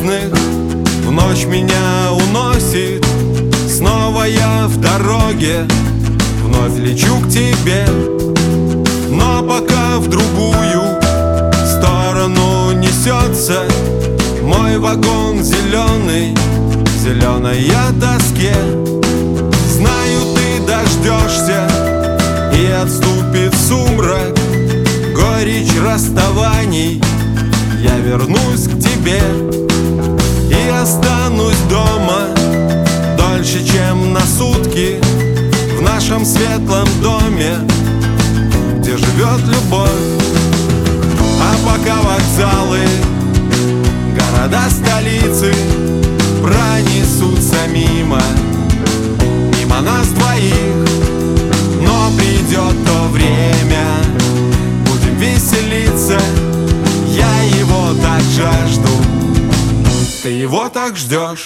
звездных в ночь меня уносит. Снова я в дороге, вновь лечу к тебе, но пока в другую сторону несется мой вагон зеленый, в зеленой тоске. Знаю, ты дождешься, и отступит сумрак, горечь расставаний. Я вернусь к тебе и останусь дома дольше, чем на сутки, в нашем светлом доме, где живет любовь. А пока вокзалы, города, столицы пронесутся мимо нас двоих, но придет то время, будем веселиться. Я его так жажду, ты его так ждешь.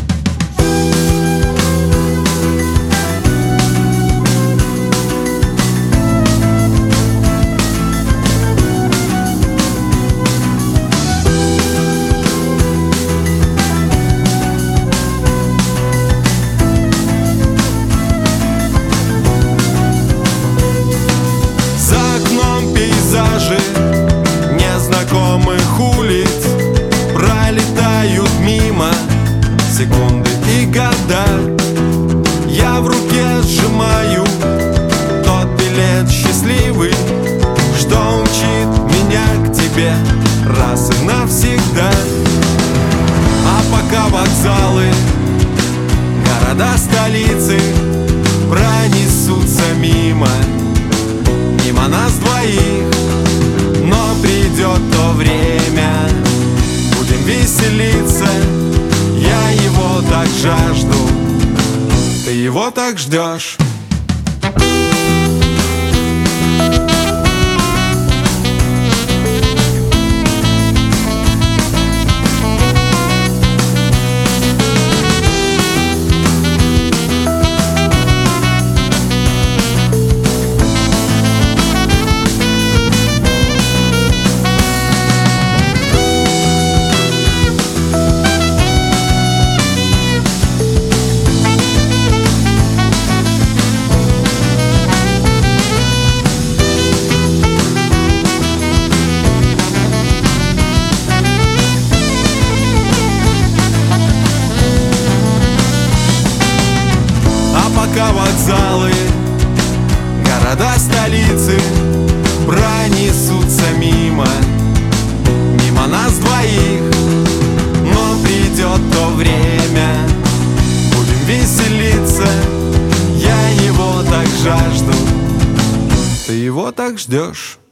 Незнакомых улиц пролетают мимо секунды и года. Я в руке сжимаю тот билет счастливый, что учит меня к тебе раз и навсегда. А пока вокзалы, города, столицы пронесутся мимо нас двоих, но придет то время, будем веселиться. Я его так жажду, ты его так ждешь. Пока вокзалы, города, столицы пронесутся мимо нас двоих, но придет то время, будем веселиться. Я его так жажду, ты его так ждешь.